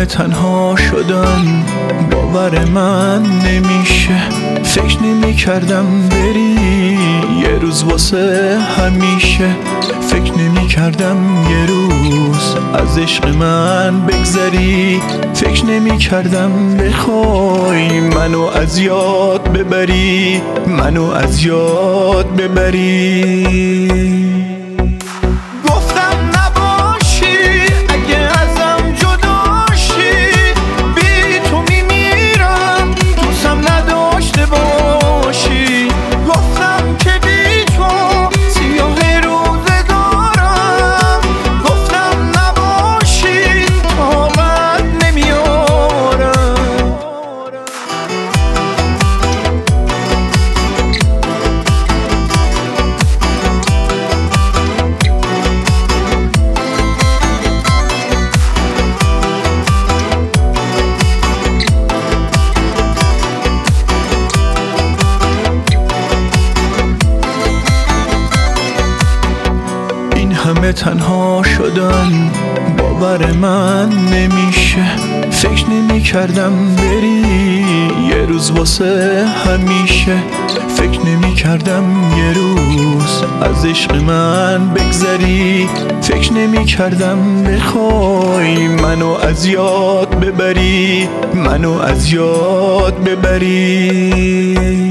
همه تنها شدن باور من نمیشه. فکر نمی کردم بری یه روز واسه همیشه. فکر نمی کردم یه روز از عشق من بگذری. فکر نمی کردم بخوای منو از یاد ببری، منو از یاد ببری. همه تنها شدن باور من نمیشه. فکر نمی کردم بری یه روز واسه همیشه. فکر نمی کردم یه روز از عشق من بگذری. فکر نمی کردم بخوای منو از یاد ببری، منو از یاد ببری.